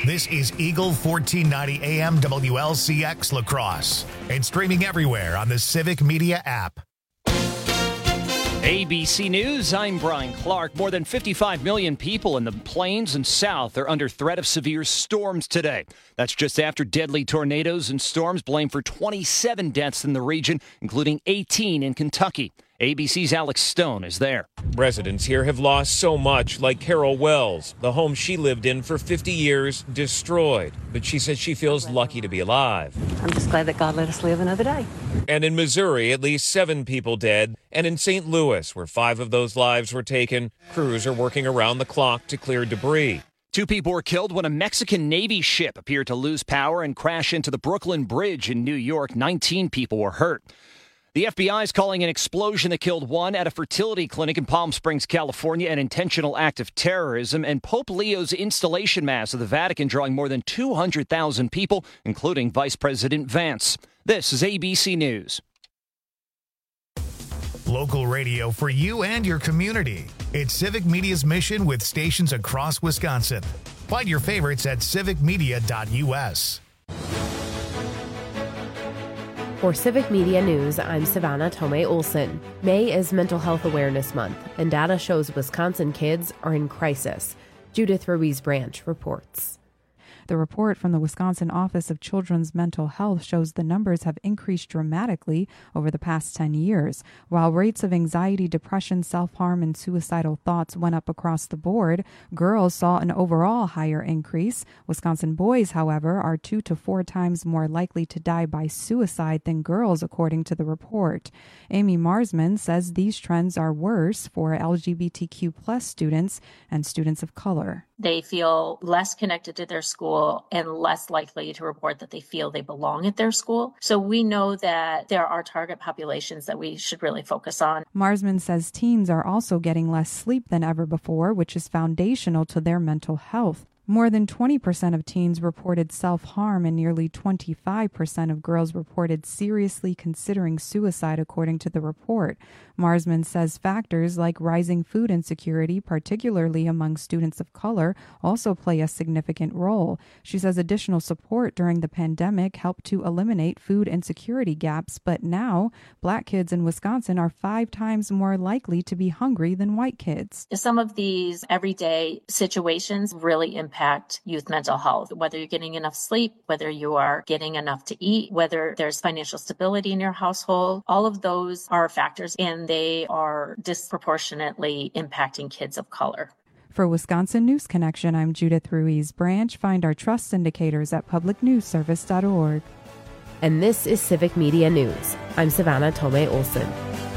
This is Eagle 1490 AM WLCX La Crosse and streaming everywhere on the Civic Media app. ABC News, I'm Brian Clark. More than 55 million people in the Plains and South are under threat of severe storms today. That's just after deadly tornadoes and storms blamed for 27 deaths in the region, including 18 in Kentucky. ABC's Alex Stone is there. Residents here have lost so much, like Carol Wells. The home she lived in for 50 years destroyed. But she says she feels lucky to be alive. I'm just glad that God let us live another day. And in Missouri, at least 7 people dead. And in St. Louis, where 5 of those lives were taken, crews are working around the clock to clear debris. 2 people were killed when a Mexican Navy ship appeared to lose power and crash into the Brooklyn Bridge in New York. 19 people were hurt. The FBI is calling an explosion that killed 1 at a fertility clinic in Palm Springs, California, an intentional act of terrorism, and Pope Leo's installation mass of the Vatican drawing more than 200,000 people, including Vice President Vance. This is ABC News. Local radio for you and your community. It's Civic Media's mission with stations across Wisconsin. Find your favorites at civicmedia.us. For Civic Media News, I'm Savannah Tomei-Olson. May is Mental Health Awareness Month, and data shows Wisconsin kids are in crisis. Judith Ruiz-Branch reports. The report from the Wisconsin Office of Children's Mental Health shows the numbers have increased dramatically over the past 10 years. While rates of anxiety, depression, self-harm, and suicidal thoughts went up across the board, girls saw an overall higher increase. Wisconsin boys, however, are 2 to 4 times more likely to die by suicide than girls, according to the report. Amy Marsman says these trends are worse for LGBTQ+ students and students of color. They feel less connected to their school and less likely to report that they feel they belong at their school. So we know that there are target populations that we should really focus on. Marsman says teens are also getting less sleep than ever before, which is foundational to their mental health. More than 20% of teens reported self-harm and nearly 25% of girls reported seriously considering suicide, according to the report. Marsman says factors like rising food insecurity, particularly among students of color, also play a significant role. She says additional support during the pandemic helped to eliminate food insecurity gaps, but now Black kids in Wisconsin are 5 times more likely to be hungry than white kids. Some of these everyday situations really impact youth mental health, whether you're getting enough sleep, whether you are getting enough to eat, whether there's financial stability in your household. All of those are factors, and they are disproportionately impacting kids of color. For Wisconsin News Connection, I'm Judith Ruiz-Branch. Find our trust indicators at publicnewsservice.org. And this is Civic Media News. I'm Savannah Tomei-Olson.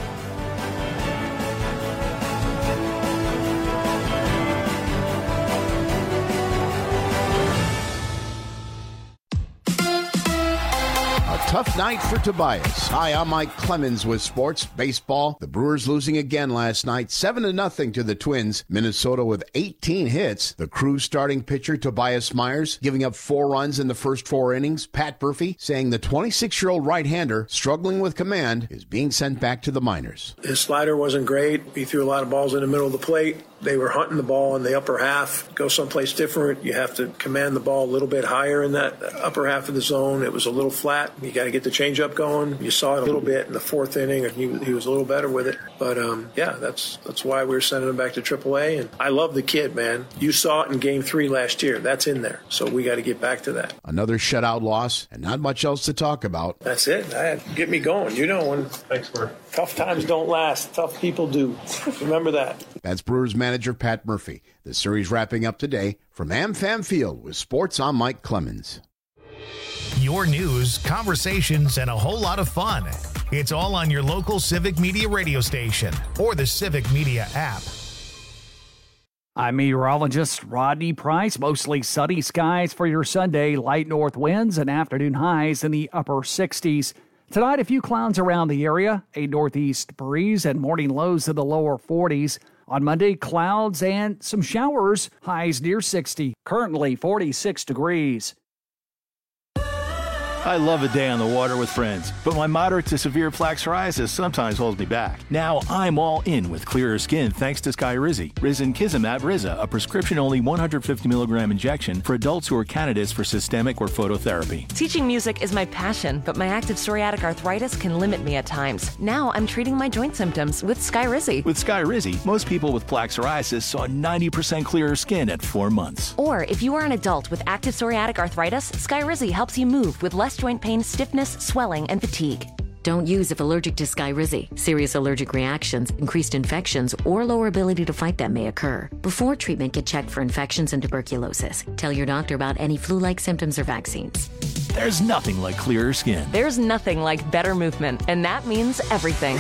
Tough night for Tobias. Hi, I'm Mike Clemens with sports. Baseball. The Brewers losing again last night, 7-0 to the Twins. Minnesota with 18 hits. The Crews starting pitcher Tobias Myers giving up 4 runs in the first 4 innings. Pat Murphy saying the 26-year-old right-hander struggling with command is being sent back to the minors. His slider wasn't great. He threw a lot of balls in the middle of the plate. They were hunting the ball in the upper half. Go someplace different. You have to command the ball a little bit higher in that upper half of the zone. It was a little flat. You got to get the changeup going. You saw it a little bit in the 4th inning, and he was a little better with it. But that's why we were sending him back to AAA. And I love the kid, man. You saw it in Game 3 last year. That's in there. So we got to get back to that. Another shutout loss, and not much else to talk about. That's it. Get me going. You know, when tough times don't last, tough people do. Remember that. That's Brewers manager Pat Murphy. The series wrapping up today. From AmFam Field with sports, I'm Mike Clemens. Your news, conversations, and a whole lot of fun. It's all on your local Civic Media radio station or the Civic Media app. I'm meteorologist Rodney Price. Mostly sunny skies for your Sunday. Light north winds and afternoon highs in the upper 60s. Tonight, a few clouds around the area, a northeast breeze, and morning lows in the lower 40s. On Monday, clouds and some showers, highs near 60. Currently 46 degrees. I love a day on the water with friends, but my moderate to severe plaque psoriasis sometimes holds me back. Now I'm all in with clearer skin thanks to Skyrizi. Risankizumab Riza, a prescription-only 150 milligram injection for adults who are candidates for systemic or phototherapy. Teaching music is my passion, but my active psoriatic arthritis can limit me at times. Now I'm treating my joint symptoms with Skyrizi. With Skyrizi, most people with plaque psoriasis saw 90% clearer skin at 4 months. Or if you are an adult with active psoriatic arthritis, Skyrizi helps you move with less joint pain, stiffness, swelling, and fatigue. Don't use if allergic to Skyrizi. Serious allergic reactions, increased infections, or lower ability to fight them may occur. Before treatment, get checked for infections and tuberculosis. Tell your doctor about any flu-like symptoms or vaccines. There's nothing like clearer skin. There's nothing like better movement, and that means everything.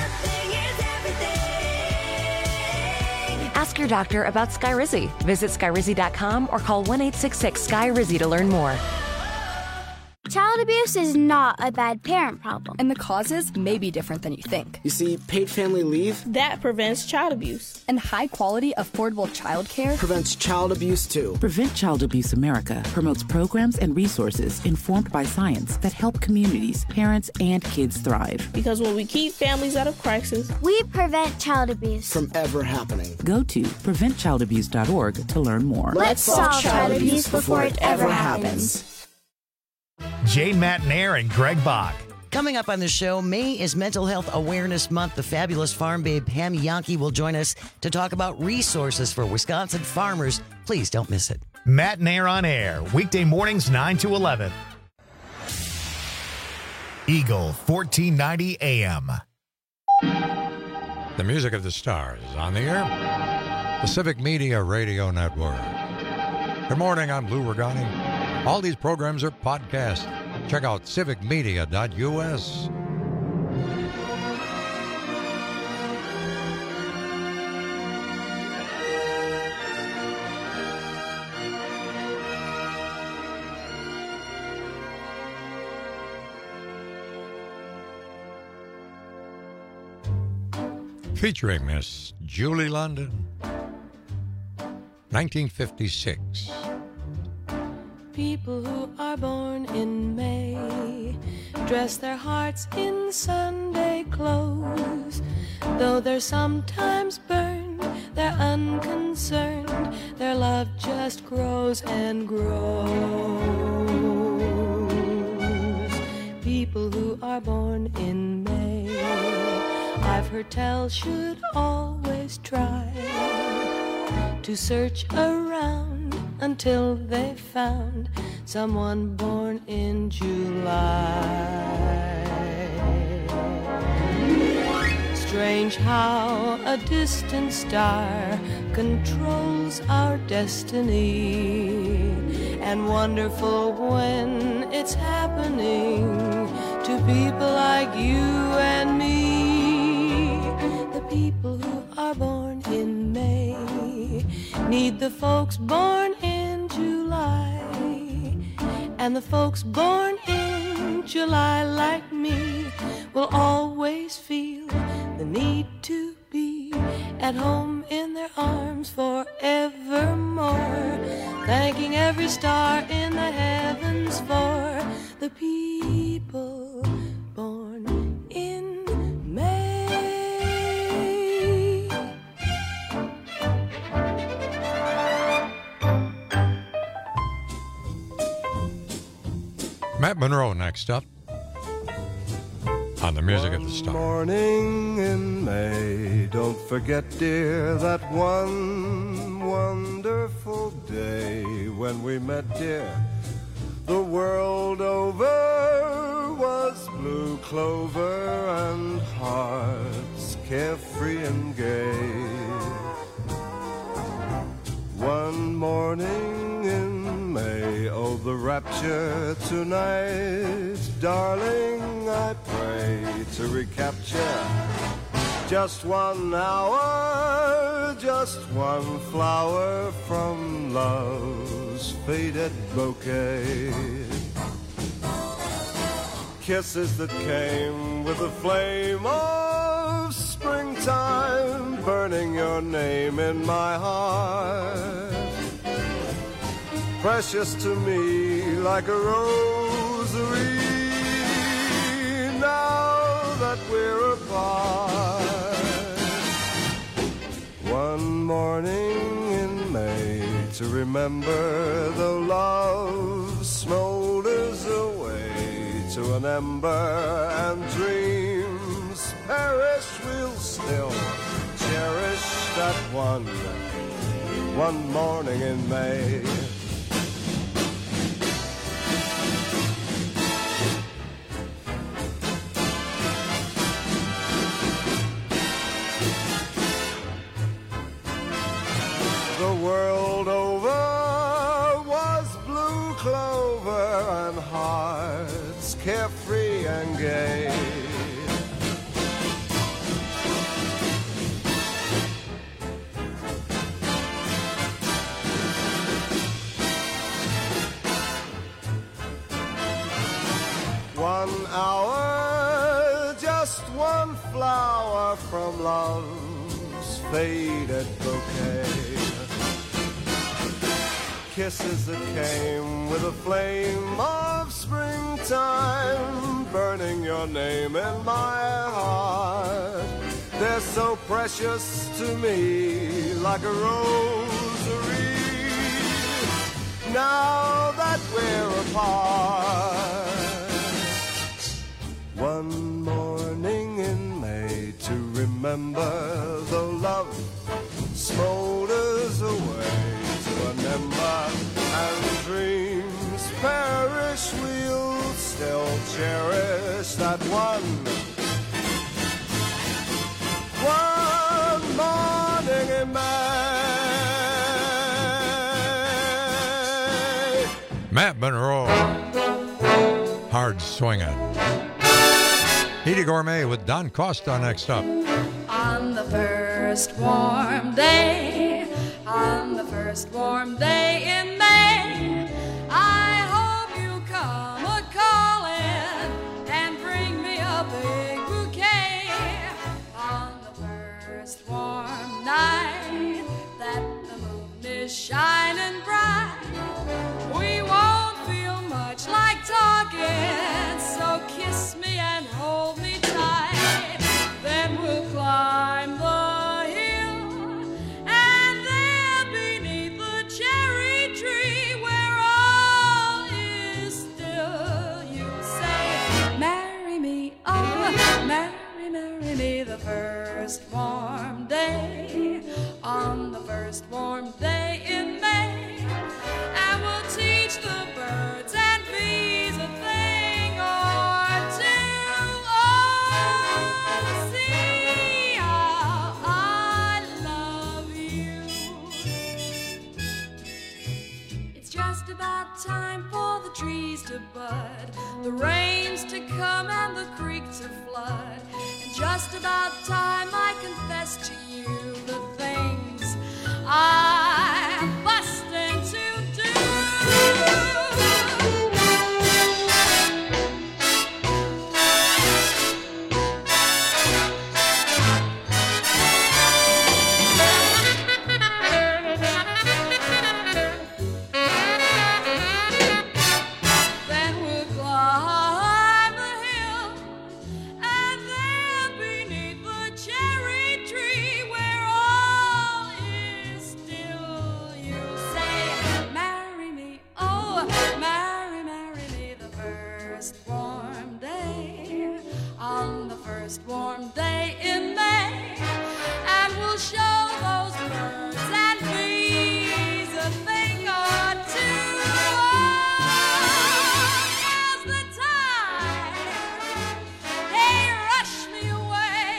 Ask your doctor about Skyrizi. Visit Skyrizi.com or call 1-866-SKY-RIZZI to learn more. Child abuse is not a bad parent problem. And the causes may be different than you think. You see, paid family leave, that prevents child abuse. And high-quality, affordable child care prevents child abuse, too. Prevent Child Abuse America promotes programs and resources informed by science that help communities, parents, and kids thrive. Because when we keep families out of crisis, we prevent child abuse from ever happening. Go to preventchildabuse.org to learn more. Let's solve child abuse before it ever happens. Jane Matnair and Greg Bach. Coming up on the show, May is Mental Health Awareness Month. The fabulous farm babe Pam Yankee will join us to talk about resources for Wisconsin farmers. Please don't miss it. Matnair on air, weekday mornings 9 to 11. Eagle 1490 AM. The music of the stars is on the air. The Civic Media Radio Network. Good morning, I'm Lou Regani. All these programs are podcasts. Check out civicmedia.us. Featuring Miss Julie London, 1956. People who are born in May dress their hearts in Sunday clothes. Though they're sometimes burned, they're unconcerned. Their love just grows and grows. People who are born in May, I've heard tell, should always try to search around until they found someone born in July. Strange how a distant star controls our destiny, and wonderful when it's happening to people like you and me. The people who are born in May need the folks born in July, and the folks born in July like me will always feel the need to be at home in their arms forevermore, thanking every star in the heavens for the people born in May. Matt Monroe next up on the music of the stars. Morning in May, don't forget, dear, that one wonderful day when we met, dear. The world over was blue clover and hearts carefree and gay. One morning in May, oh, the rapture tonight, darling, I pray to recapture just 1 hour, just one flower from love's faded bouquet. Kisses that came with the flame of springtime, burning your name in my heart. Precious to me like a rosary now that we're apart. One morning in May to remember, though love smolders away to an ember and dreams perish, we'll still cherish that one morning in May. The world over was blue clover and hearts carefree and gay. One hour, just one flower from love's faded bouquet. Kisses that came with a flame of springtime, burning your name in my heart. They're so precious to me, like a rosary, now that we're apart. One morning in May to remember, though love smolders away to an ember and dreams perish, we'll still cherish that one morning in May. Matt Monroe, Hard Swingin'. Edie Gourmet with Don Costa next up. On the first warm day, on the first warm day in May, I hope you come a-callin' and bring me a big bouquet. On the first warm night that the moon is shining bright, we won't feel much like talking, so kiss me and hold me tight. Then we'll climb the hill, and there beneath the cherry tree, where all is still, you'll say, marry me, oh, marry, marry me the first warm day, on the first warm day in May, and we'll teach the birds and bees a thing or two. Oh, see how I love you. It's just about time for the trees to bud, the rains to come and the creek to flood, and just about time I confess to you the things I'm busting to do. Then we'll climb the hill, and there beneath the cherry tree, where all is still, you'll say, marry me, oh, marry, marry me the first warm day, on the first warm day in May, and we'll show those birds and bees a thing or two. Now's the time, hey, rush me away.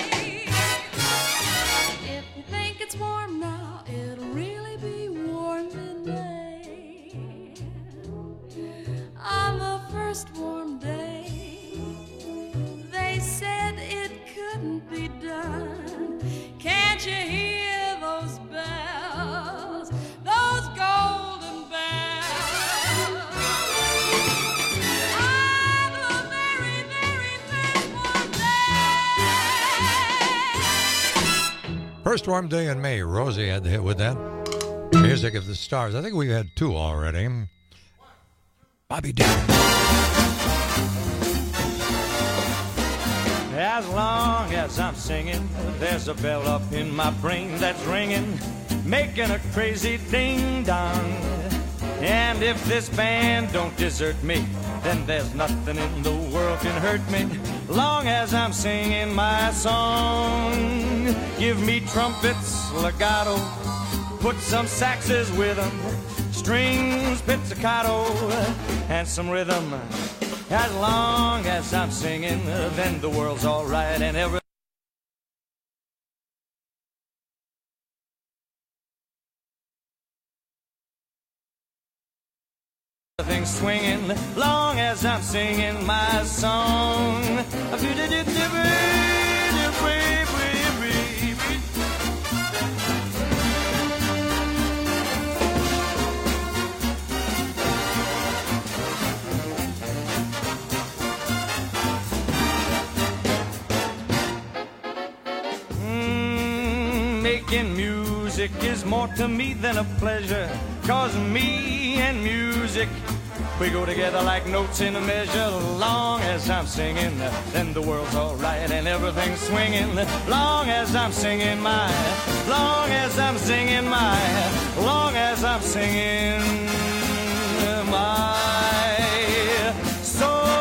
If you think it's warm now, it'll really be warm in May. On the first warm day, they said it couldn't be done. Can't you hear those bells, those golden bells? On the very, very first warm day. First warm day in May. Rosie had the hit with that. Music of the Stars. I think we've had two already. Bobby Darin. As long as I'm singing, there's a bell up in my brain that's ringing, making a crazy ding-dong. And if this band don't desert me, then there's nothing in the world can hurt me, long as I'm singing my song. Give me trumpets, legato, put some saxes with them, strings, pizzicato, and some rhythm. As long as I'm singing, then the world's all right and everything. Everything's swinging, long as I'm singing my song. Making music is more to me than a pleasure, 'cause me and music, we go together like notes in a measure. Long as I'm singing, then the world's all right and everything's swinging. Long as I'm singing my, long as I'm singing my, long as I'm singing my song.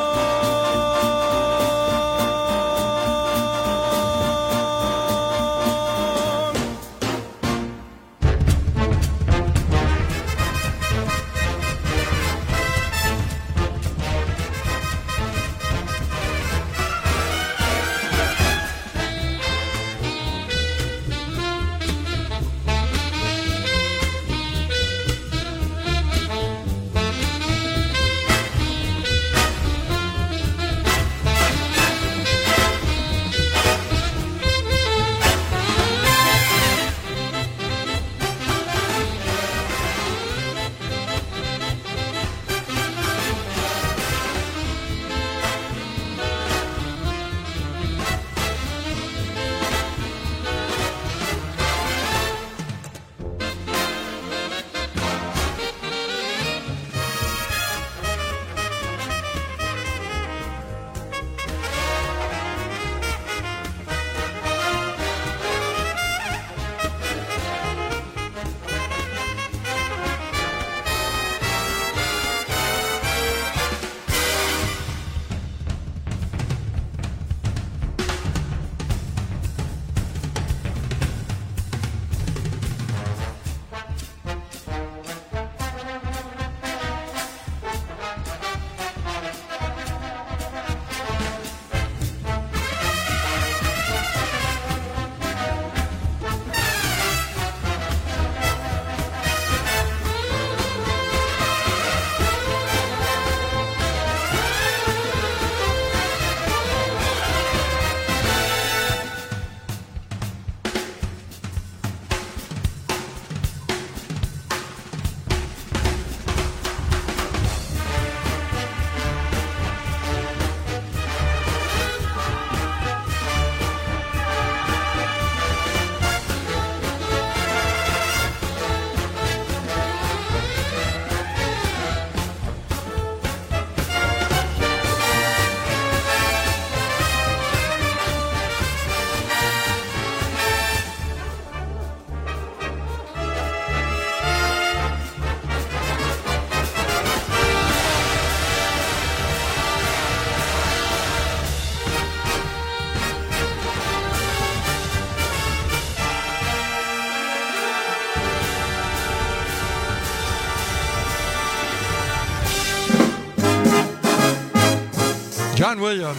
John Williams,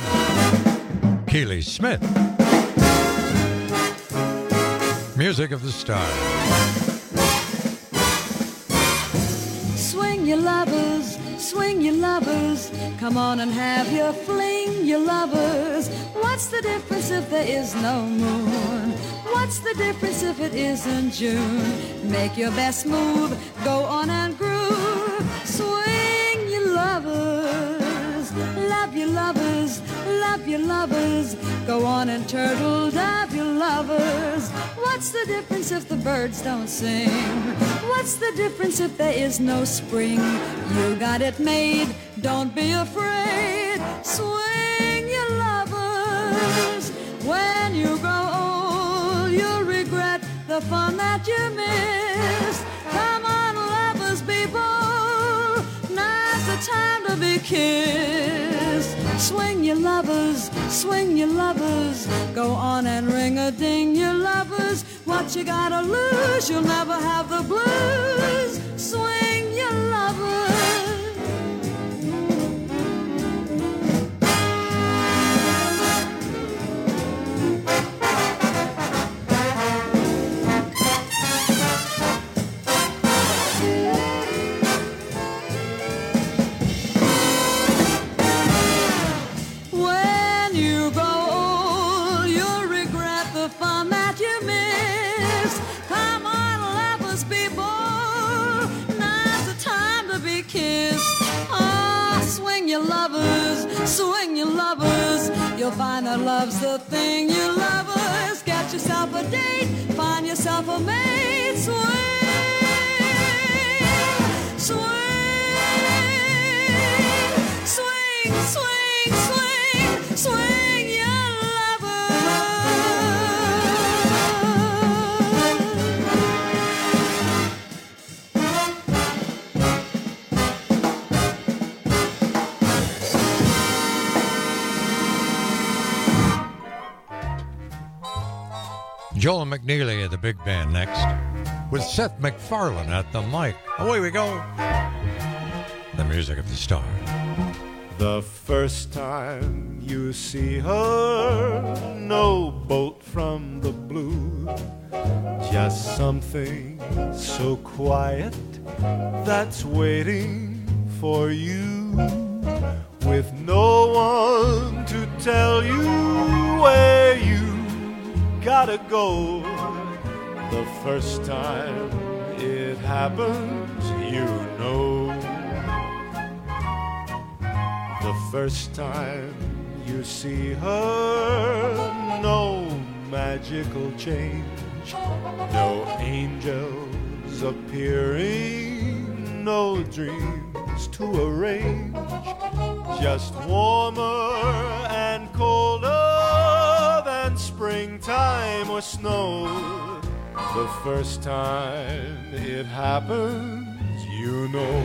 Keely Smith. Music of the Stars. Swing your lovers, come on and have your fling, your lovers. What's the difference if there is no moon? What's the difference if it isn't June? Make your best move, go on and groove. Swing your lovers, love your lovers, love your lovers. Go on and turtle dove your lovers. What's the difference if the birds don't sing? What's the difference if there is no spring? You got it made, don't be afraid. Swing your lovers, the fun that you missed. Come on, lovers, be bold. Now's the time to be kissed. Swing your lovers, go on and ring-a-ding your lovers. What you gotta lose, you'll never have the blues. Swing your lovers. Swing your lovers, you'll find that love's the thing you lovers. Get yourself a date, find yourself a mate. Swing, swing, swing, swing, swing, swing your Joel McNeely at the big band next, with Seth MacFarlane at the mic. Away we go. The music of the star. The first time you see her, no bolt from the blue, just something so quiet that's waiting for you, with no one to tell you where you gotta go. The first time it happens, you know. The first time you see her, no magical change, no angels appearing, no dreams to arrange, just warmer and colder than springtime or snow. The first time it happens, you know.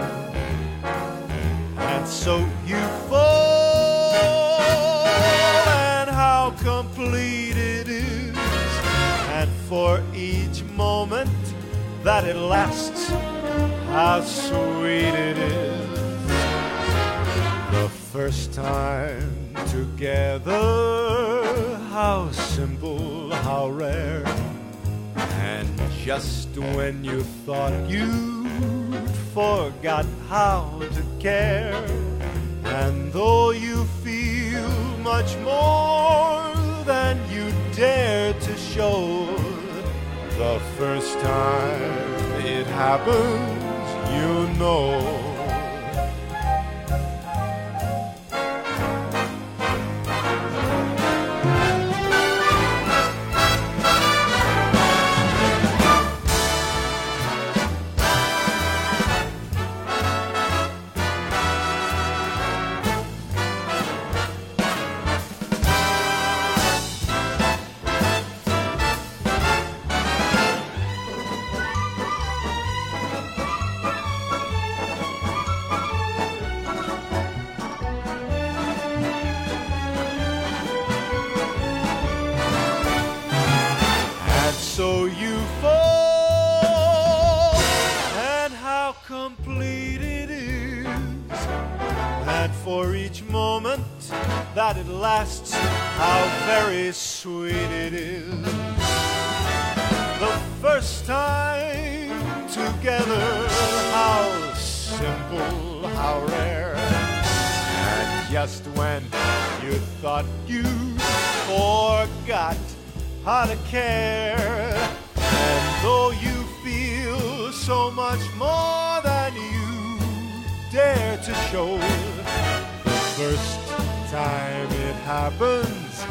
And so you fall, and how complete it is, and for each moment that it lasts, how sweet it is. The first time together, how simple, how rare, and just when you thought you'd forgot how to care, and though you feel much more than you dare to show, the first time it happens, you know. So you fall, and how complete it is, and for each moment that it lasts, how very sweet it is. The first time together, how simple, how rare, and just when you thought you forgot how to care, and though you feel so much more than you dare to show, the first time it happens,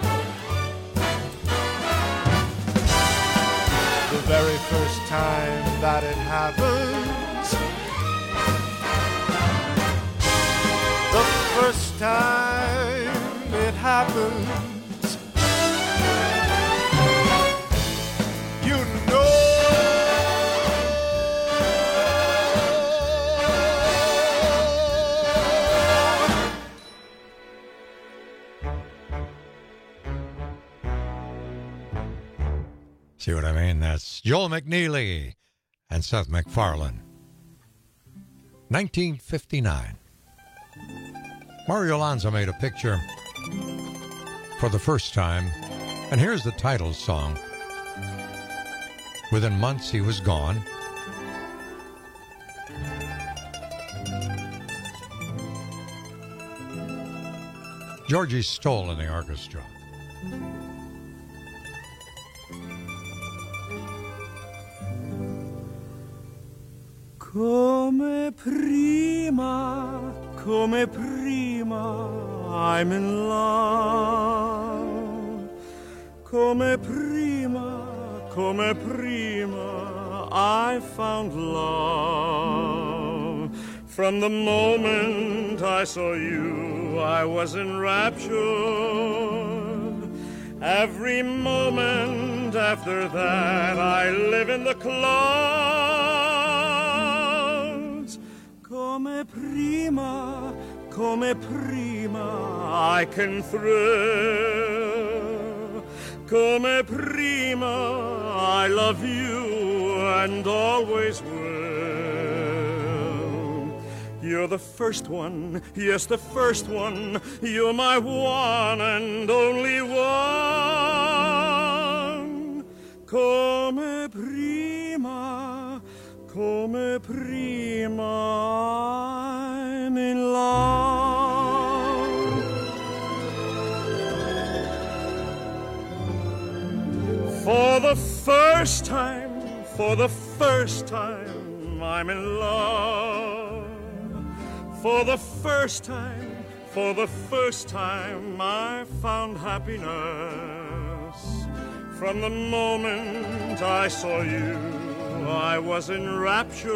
the very first time that it happens, the first time it happens, you See what I mean? That's Joel McNeely and Seth MacFarlane. 1959. Mario Lanza made a picture for the first time, and here's the title song. Within months, he was gone. Georgie Stoll in the orchestra. Come prima, I'm in love. Come prima, I found love. From the moment I saw you, I was enraptured. Every moment after that, I live in the clouds. Come prima, I can thrill. Come prima, I love you and always will. You're the first one, yes, the first one. You're my one and only one. Come prima, I'm in love. For the first time, I'm in love. For the first time, I found happiness. From the moment I saw you, I was enraptured.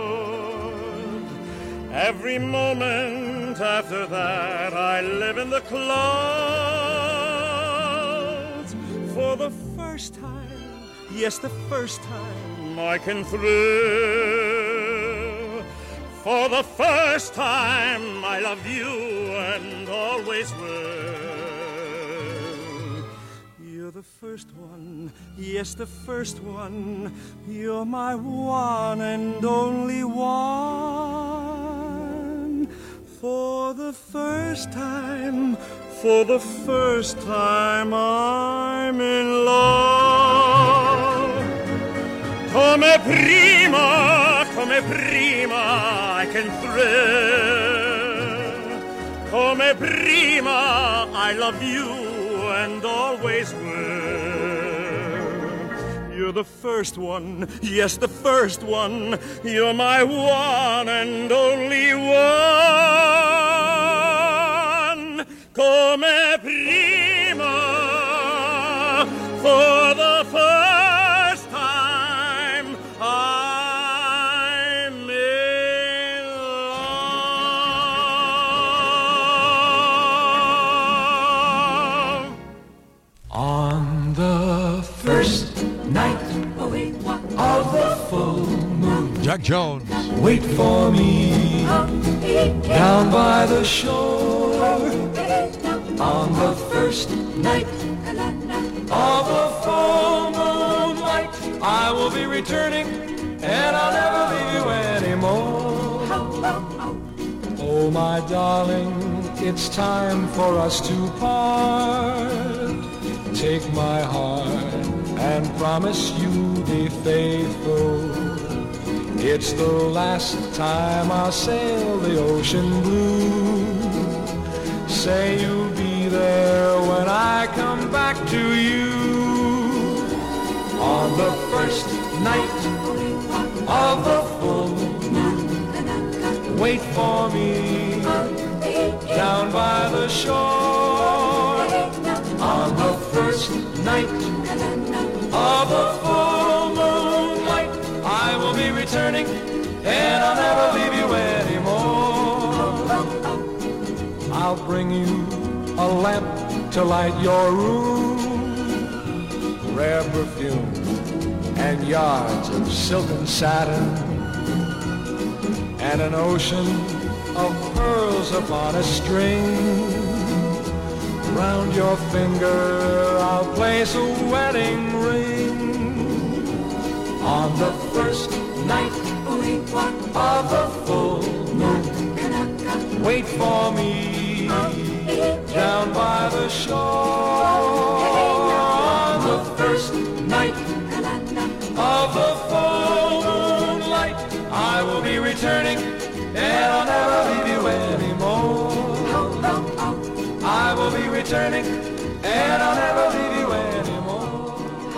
Every moment after that, I live in the clouds. For the first time, yes, the first time, I can thrill. For the first time, I love you and always will. You're the first one, yes, the first one. You're my one and only one. For the first time, I'm in love. Come prima, I can thrill. Come prima, I love you and always will. You're the first one, yes, the first one. You're my one and only one. Come prima, for the first time, I'm in love. On the first night of the full moon, Jack Jones, wait for me down by the shore. On the first night of the full moonlight, I will be returning, and I'll never leave you anymore. Oh, my darling, it's time for us to part. Take my heart and promise you'll be faithful. It's the last time I'll sail the ocean blue. Say you'll be there when I come back to you. On the first night of the full moon, wait for me down by the shore. On the first night of the full moonlight, I will be returning, and I'll never leave you anymore. I'll bring you a lamp to light your room, rare perfume and yards of silk and satin, and an ocean of pearls upon a string. Round your finger I'll place a wedding ring. On the first night of the full moon, wait for me down by the shore. On the first night of the full moonlight, I will be returning, and I'll never leave you anymore. I will be returning, and I'll never leave you anymore.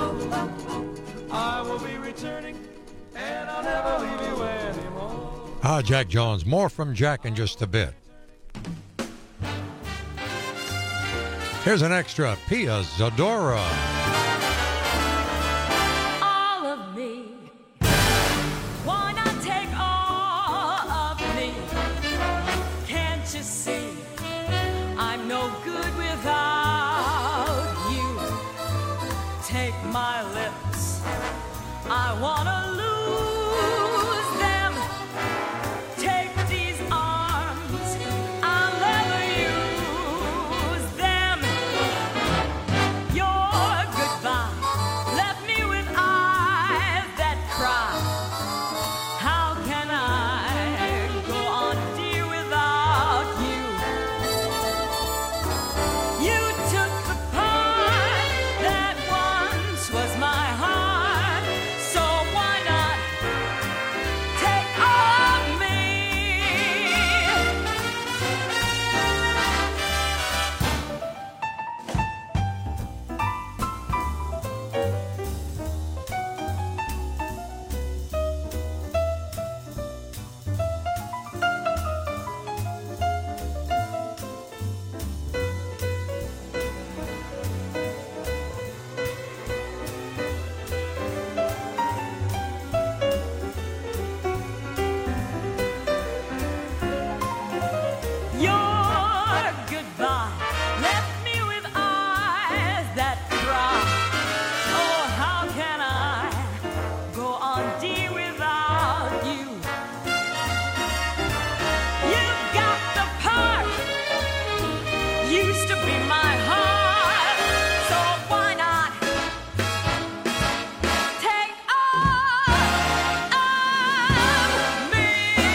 I will be returning, and I'll never leave you anymore. Jack Jones. More from Jack in just a bit. Here's an extra Pia Zadora. All of me. Why not take all of me? Can't you see I'm no good without you? Take my lips, I wanna lose them. Take these arms, I'll never use them. Your goodbye left me with eyes that cry. How can I go on, dear, without you? You took the part that once was my heart, so why not take all of me? Your goodbye left me with eyes that cry. Oh, how can I go on, dear, without you? You got the part, used to be my heart, so why not take all of me?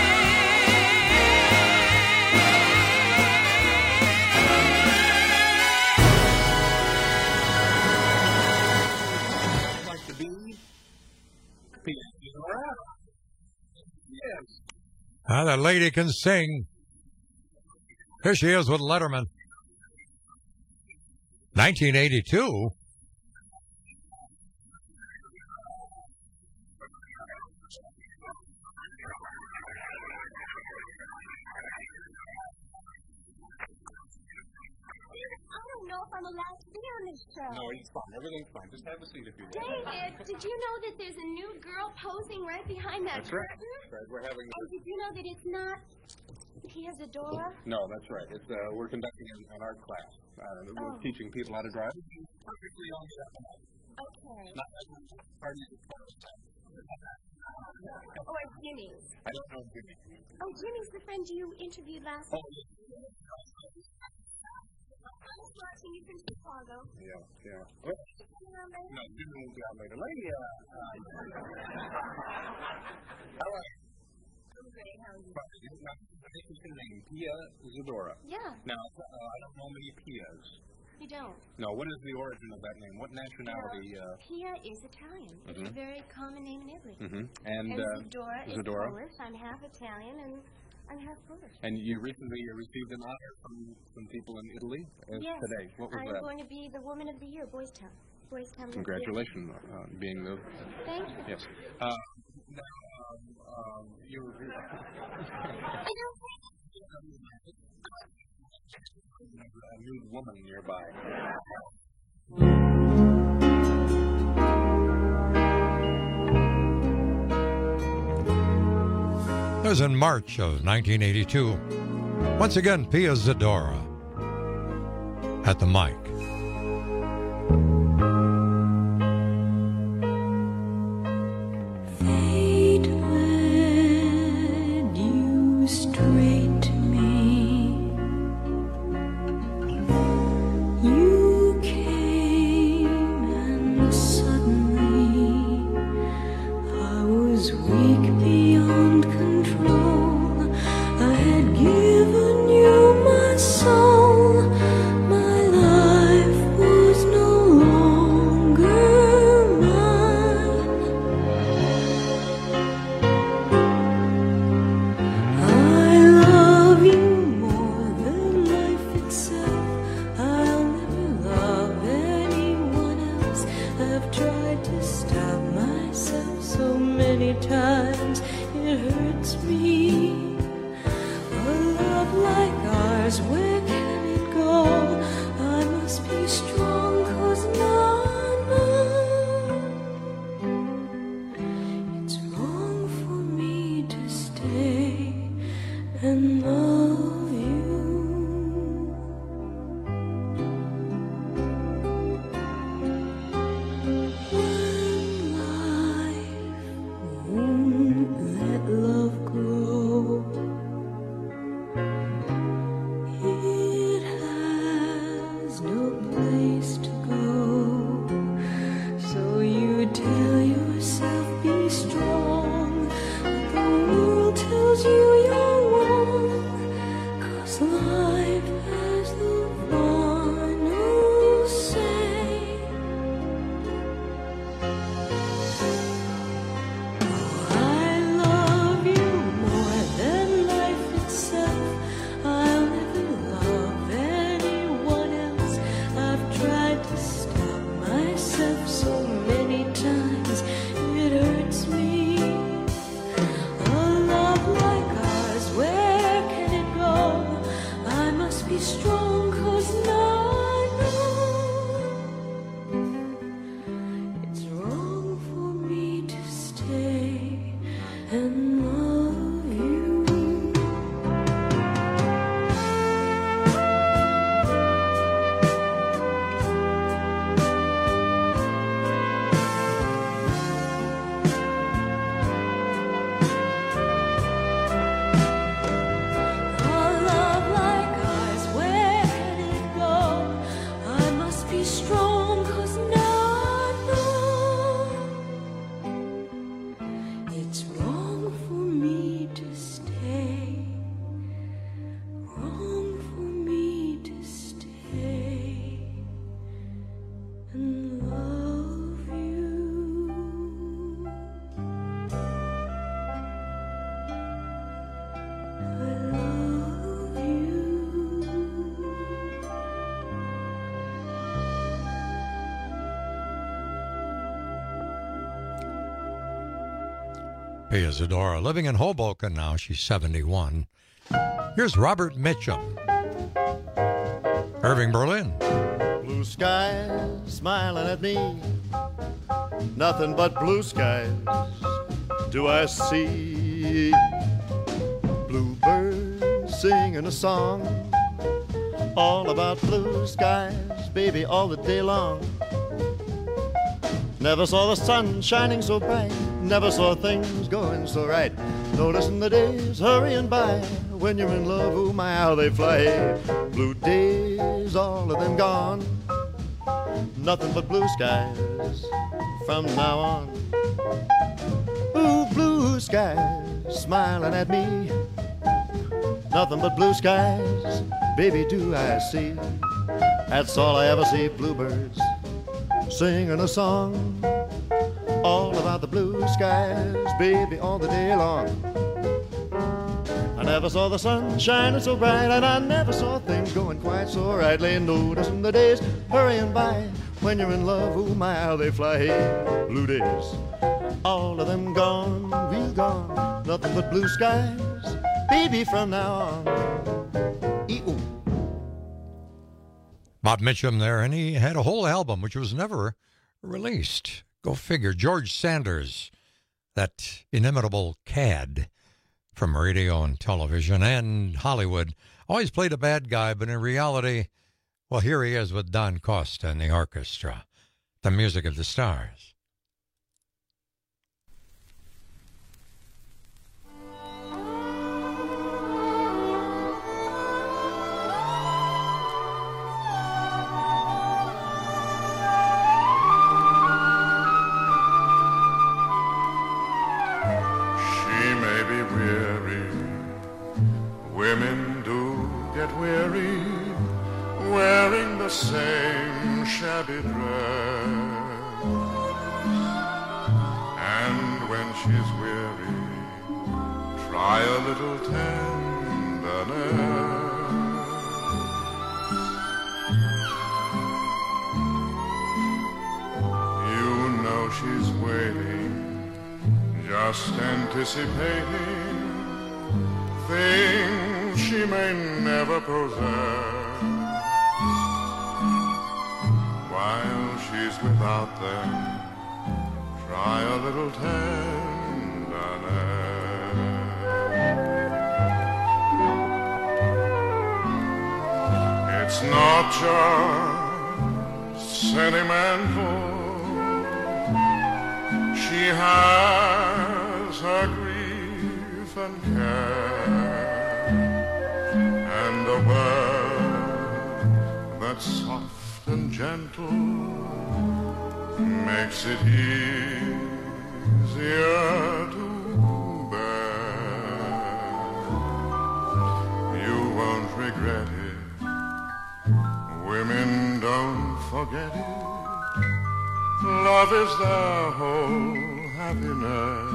Like to be Pia Zadora. Yes. That lady can sing. Here she is with Letterman. 1982. I don't know if I'm allowed to be on this show. No, it's fine. Everything's fine. Just have a seat if you want. David, did you know that there's a new girl posing right behind that That's right. curtain? That's right. We're having. And did you know that it's not Pia Zadora? No, that's right. It's we're conducting an art class. We're teaching people how to drive. Perfectly on the Okay. Not hardly the Or Jimmy's. I don't know Jimmy. Oh, Jimmy's the friend you interviewed last week. I was watching you from Chicago. Yeah. No, No, Jimmy will be out later. Lady, how are you? I'm great. How are you? Interesting name, Pia Zadora. Yeah. Now, I don't know many Pias. You don't? No, what is the origin of that name? What nationality? Pia is Italian. It's a very common name in Italy. And Zadora is Zadora. Polish. I'm half Italian and I'm half Polish. And you recently received an honor from some people in Italy Yes. today. What was I'm that? going to be the Woman of the Year, Boys Town. Boys Town. Congratulations on being the. Thank you. Yes. You were. A nude woman nearby. It was in March of 1982. Once again, Pia Zadora at the mic. Fate led you straight to me. You came and suddenly life has the final say. Oh, I love you more than life itself. I'll never love anyone else. I've tried to stop myself so many times, it hurts me. A love like ours, where can it go? I must be strong, 'cause now I know it's wrong for me to stay and love you. A love like ours, where can it go? I must be strong, 'cause now I know it's wrong for me to stay. Wrong for me to stay and love you. I love you. Hey, Isadora, living in Hoboken now. She's 71. Here's Robert Mitchum. Irving Berlin. Blue skies smiling at me, nothing but blue skies do I see. Bluebirds singing a song all about blue skies, baby, all the day long. Never saw the sun shining so bright, never saw things going so right. Noticing the days hurrying by, when you're in love, oh my, how they fly. Blue days, all of them gone, nothing but blue skies from now on. Ooh, blue skies smiling at me, nothing but blue skies, baby, do I see. That's all I ever see, bluebirds singing a song all about the blue skies, baby, all the day long. I never saw the sun shining so bright, and I never saw things going quite so right. Laying noticing the days hurrying by, when you're in love, oh my, how they fly. Hey, blue days, all of them gone, real gone, nothing but blue skies, baby, from now on. E-oo. Bob Mitchum there, and he had a whole album which was never released. Go figure. George Sanders, that inimitable cad from radio and television and Hollywood, always played a bad guy, but in reality, well, here he is with Don Costa and the orchestra, the music of the stars. Women do get weary wearing the same shabby dress, and when she's weary, try a little tenderness. You know she's waiting, just anticipating things she may never possess. While she's without them, try a little tenderness. It's not just sentimental. She has her grief and care, and a word that's soft and gentle makes it easier to bear. You won't regret it. Women don't forget it. Love is their whole happiness.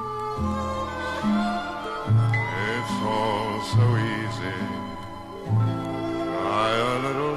It's all so easy. Try a little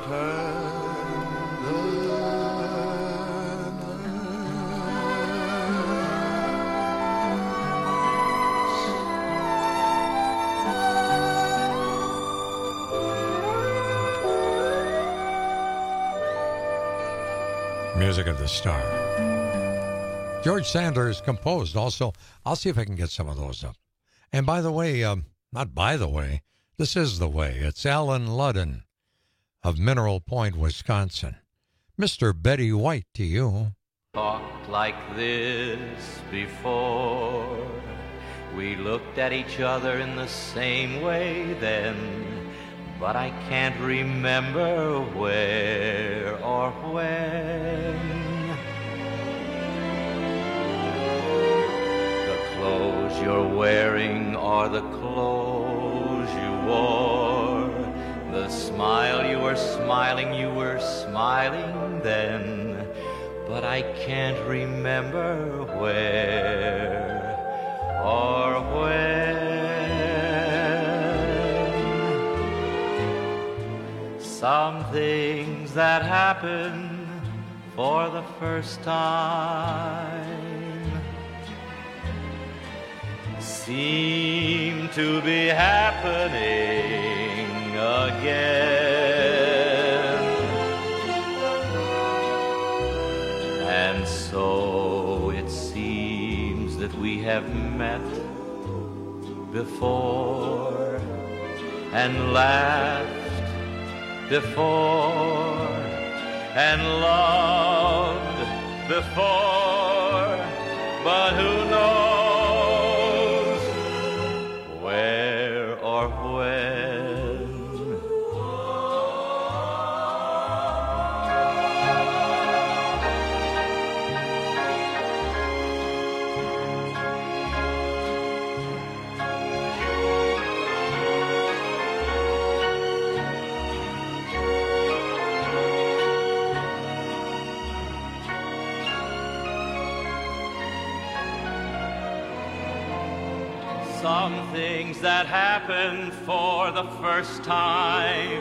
Music of the Star. George Sanders composed also. I'll see if I can get some of those up. And by the way, not by the way, this is the way. It's Alan Ludden of Mineral Point, Wisconsin. Mr. Betty White to you. Talked like this before. We looked at each other in the same way then, but I can't remember where or when. The clothes you're wearing are the clothes you wore. The smile you were smiling then, but I can't remember where or when. Some things that happen for the first time seem to be happening again. And so it seems that we have met before and laughed before and loved before, but who knows where or when. Some things that happen for the first time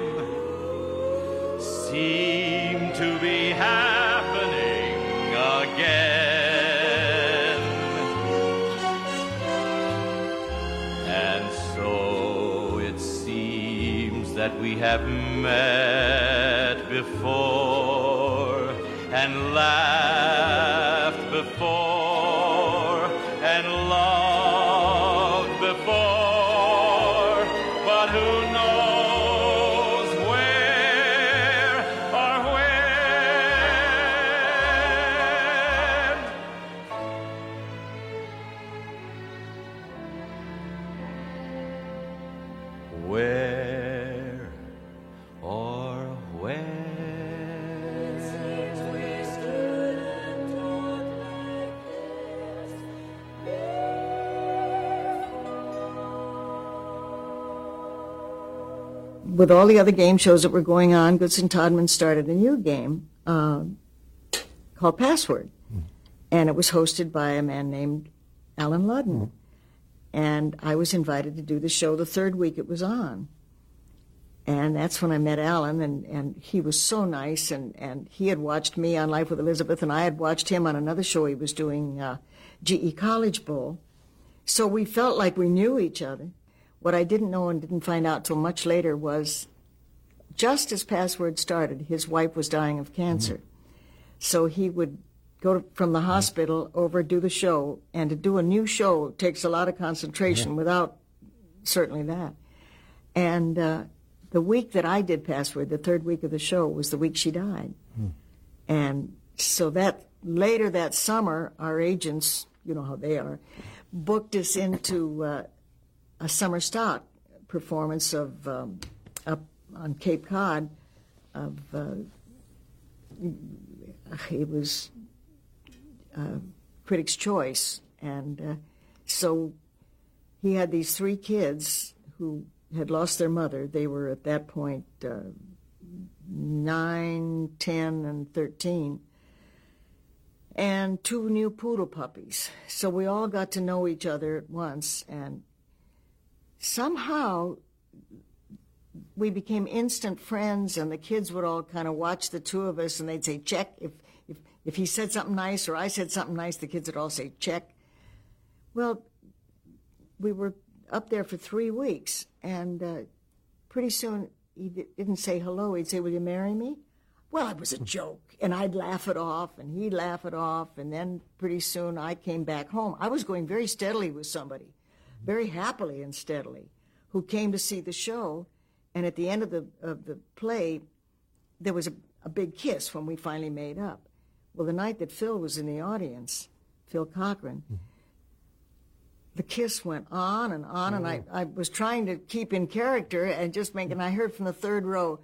seem to be happening again. And so it seems that we have met before and laughed before and loved before, but who knows where or when. Where or when. With all the other game shows that were going on, Goodson Todman started a new game called Password. And it was hosted by a man named Alan Ludden. And I was invited to do the show the third week it was on. And that's when I met Alan, and he was so nice, and he had watched me on Life with Elizabeth, and I had watched him on another show he was doing, GE College Bowl. So we felt like we knew each other. What I didn't know and didn't find out till much later was, just as Password started, his wife was dying of cancer. So he would go from the hospital over, do the show, and to do a new show takes a lot of concentration without certainly that. And the week that I did Password, the third week of the show, was the week she died. And so that later that summer, our agents, you know how they are, booked us into a summer stock performance of up on Cape Cod of it was Critics' Choice, and so he had these three kids who had lost their mother. They were at that point 9, 10, and 13. And 2 new poodle puppies. So we all got to know each other at once, and somehow we became instant friends, and the kids would all kind of watch the two of us, and they'd say, check. If he said something nice or I said something nice, the kids would all say, check. Well, we were up there for 3 weeks, and pretty soon he didn't say hello. He'd say, will you marry me? Well, it was a joke, and I'd laugh it off, and he'd laugh it off, and then pretty soon I came back home. I was going very steadily with somebody, very happily and steadily, who came to see the show, and at the end of the play, there was a big kiss when we finally made up. Well, the night that Phil was in the audience, Phil Cochran, the kiss went on, and I was trying to keep in character and and I heard from the third row,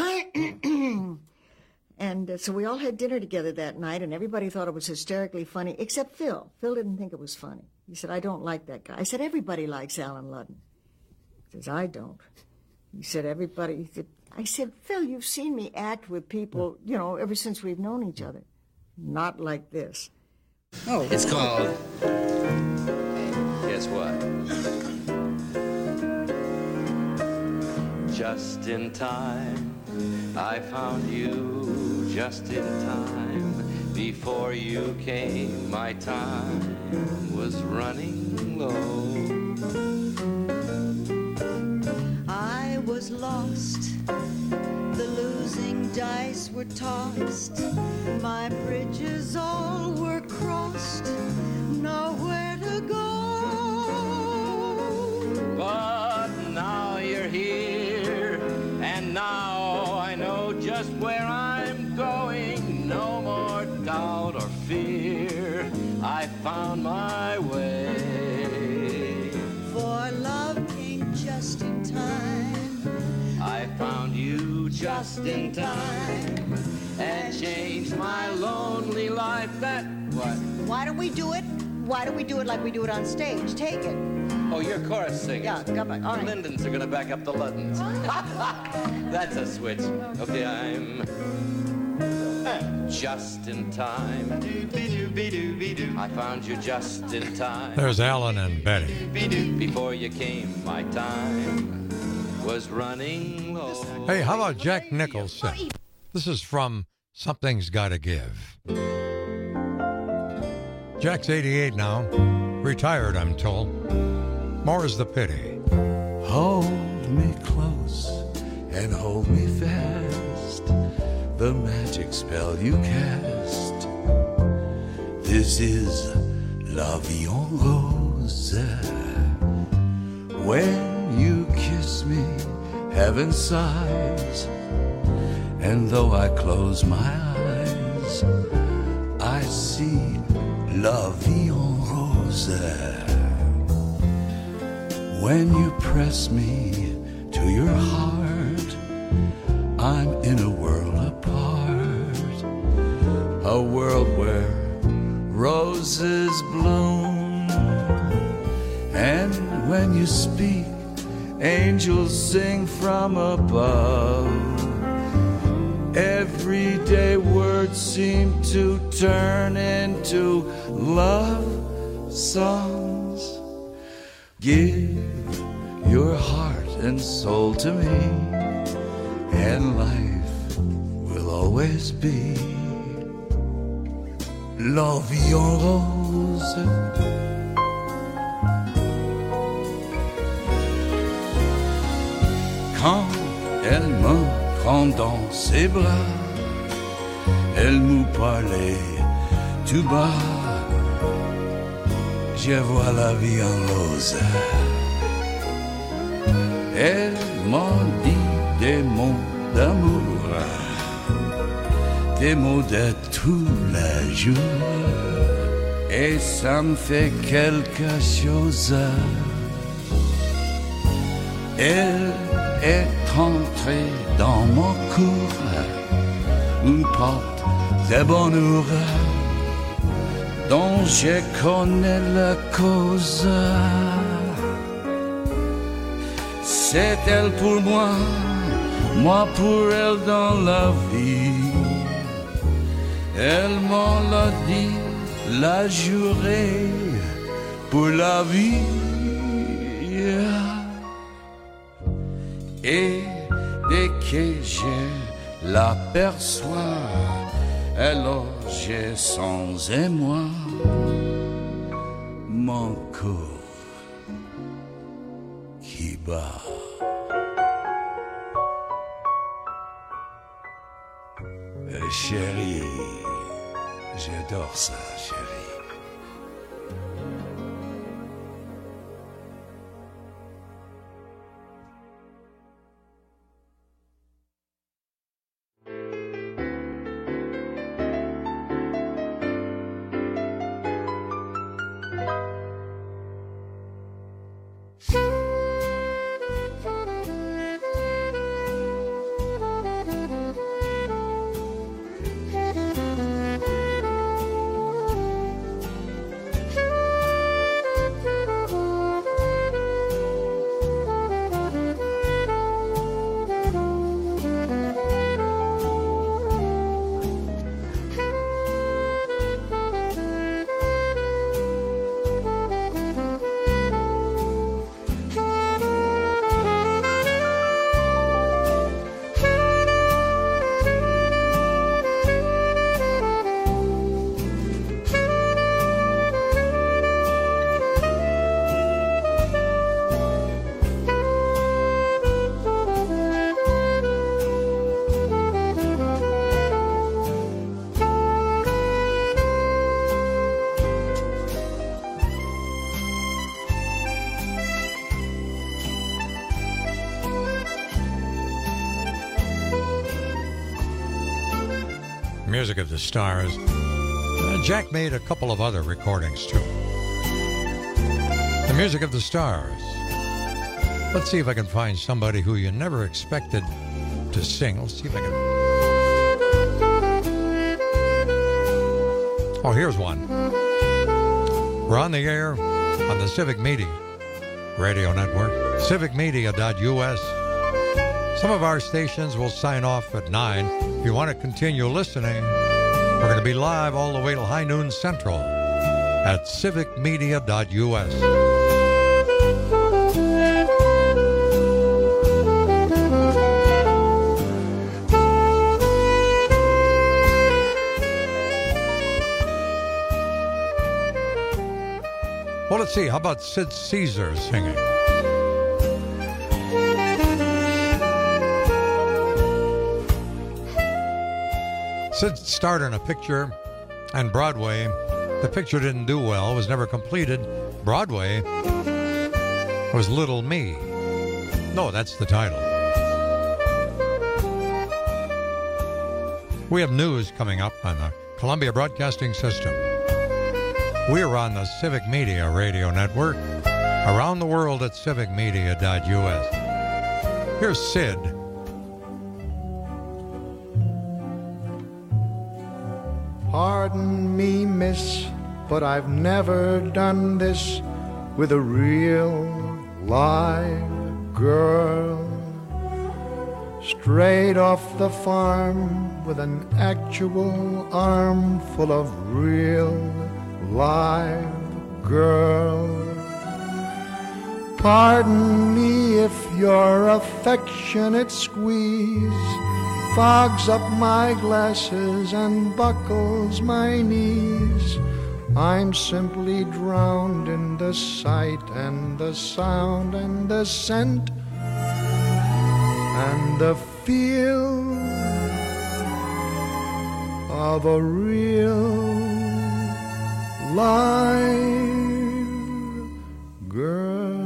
and so we all had dinner together that night, and everybody thought it was hysterically funny, except Phil. Phil didn't think it was funny. He said, I don't like that guy. I said, everybody likes Alan Ludden. He says, I don't. He said, everybody. I said, Phil, you've seen me act with people, ever since we've known each other. Not like this. Oh, it's called... Guess what? Just in time, I found you just in time. Before you came, my time was running low. I was lost, the losing dice were tossed, my bridges all were crossed, nowhere to go. But now you're here, and now I know just where I'm going. No more doubt or fear, I found my way. For love came just in time, I found you just in time, and changed my lonely life. That what? Why don't we do it? Why don't we do it like we do it on stage? Take it. Oh, you're chorus singers. Yeah, come back. All right. Lindens are gonna back up the Luddens. That's a switch. Okay, I'm just in time. I found you just in time. There's Alan and Betty. Before you came, my time was running low. Hey, how about Jack Nicholson? This is from Something's Gotta Give. Jack's 88 now. Retired, I'm told. More is the pity. Hold me close and hold me fast. The magic spell you cast. This is La Vie en Rose. When you kiss me, heaven sighs. And though I close my eyes, I see La Vie en Rose. When you press me to your heart, I'm in a world apart, a world where roses bloom. And when you speak, angels sing from above. Everyday words seem to turn into love songs. Give your heart and soul to me, and life will always be La Vie en Rose. Quand elle me prend dans ses bras, elle nous parlait tout bas. Je vois la vie en rose. Elle m'a dit des mots d'amour, des mots de tous les jours, et ça me fait quelque chose. Elle est entrée dans mon cœur, une porte de bonheur dont je connais la cause. c'est elle pour moi, moi pour elle dans la vie. Elle m'en l'a dit, l'a juré pour la vie. Et dès que je l'aperçois, alors j'ai sans émoi mon cœur qui bat. Chérie, j'adore ça, chérie. Music of the Stars. Jack made a couple of other recordings too. The Music of the Stars. Let's see if I can find somebody who you never expected to sing. Let's see if I can. Oh, here's one. We're on the air on the Civic Media Radio Network, civicmedia.us. Some of our stations will sign off at 9. If you want to continue listening, we're going to be live all the way till high noon central at civicmedia.us. Well, let's see. How about Sid Caesar singing? Sid starred in a picture on Broadway. The picture didn't do well, was never completed. Broadway was Little Me. No, that's the title. We have news coming up on the Columbia Broadcasting System. We're on the Civic Media Radio Network, around the world at civicmedia.us. Here's Sid. Pardon me, miss, but I've never done this with a real live girl. Straight off the farm with an actual armful of real live girl. Pardon me if your affectionate squeeze fogs up my glasses and buckles my knees. I'm simply drowned in the sight and the sound and the scent and the feel of a real live girl.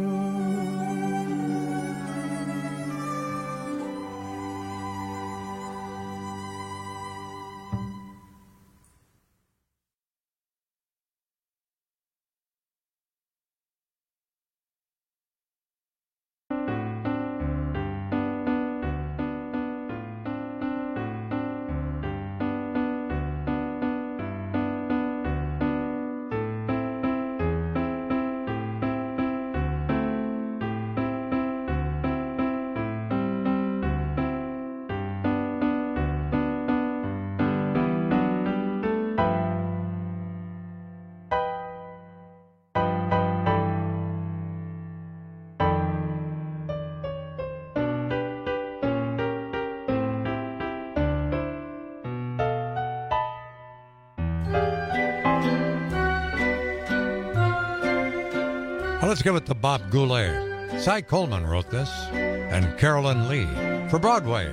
Well, let's give it to Bob Goulet. Cy Coleman wrote this, and Carolyn Lee for Broadway.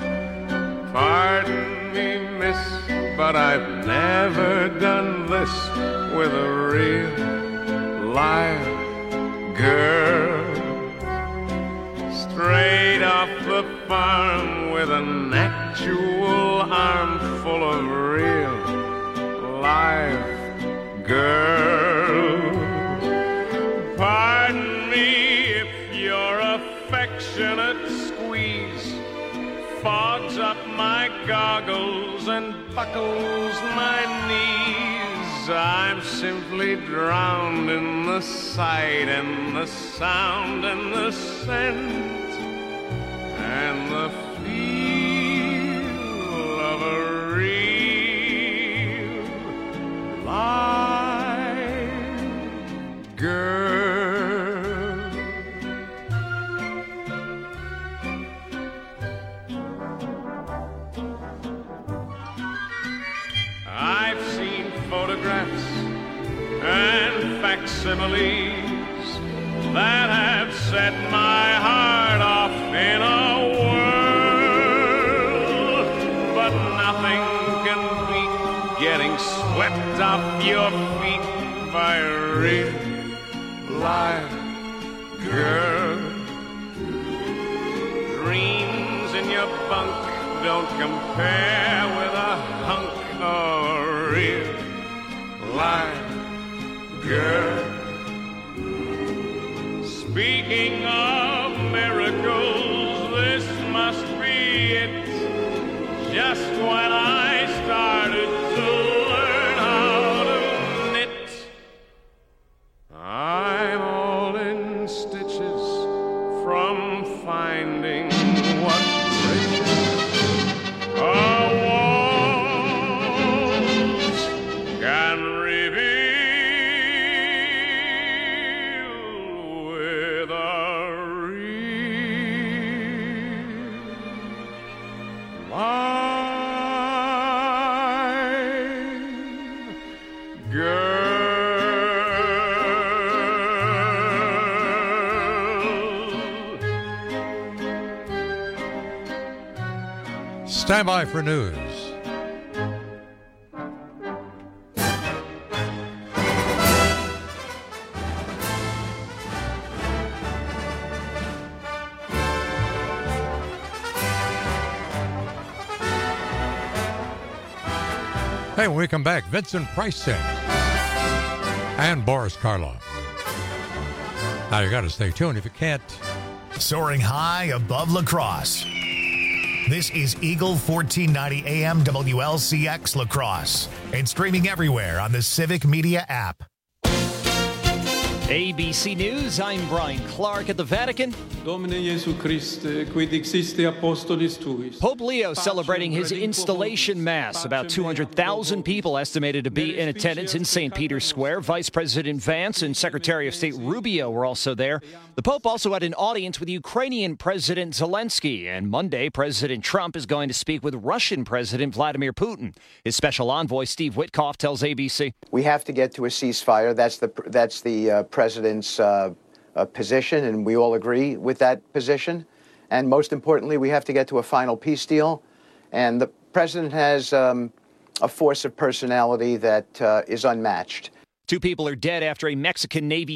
Pardon me, miss, but I've never done this with a real live girl. Straight off the farm with an actual armful of real live girl. Pardon me if your affectionate squeeze fogs up my goggles and buckles my knees. I'm simply drowned in the sight and the sound and the scent and the feel of a real live girl. I've seen photographs and facsimiles that have set my heart off in a whirl, but nothing can beat getting swept off your feet by a real live girl. Dreams in your bunk don't compare with a hunk of a real live girl. Speaking of miracles, this must be it. Just when I started to learn how to knit, I'm all in stitches from finding what riches our walls can reveal. Stand by for news. Hey, when we come back, Vincent Price sings and Boris Karloff. Now, you got to stay tuned if you can't. Soaring high above La Crosse. This is Eagle 1490 AM WLCX La Crosse and streaming everywhere on the Civic Media app. ABC News, I'm Brian Clark at the Vatican. Domine Jesu Christe, quid existi apostolis tuis. Pope Leo celebrating his installation mass. About 200,000 people estimated to be in attendance in St. Peter's Square. Vice President Vance and Secretary of State Rubio were also there. The Pope also had an audience with Ukrainian President Zelensky. And Monday, President Trump is going to speak with Russian President Vladimir Putin. His special envoy, Steve Witkoff, tells ABC. We have to get to a ceasefire. That's the president's position, and we all agree with that position. And most importantly, we have to get to a final peace deal. And the president has a force of personality that is unmatched. 2 people are dead after a Mexican Navy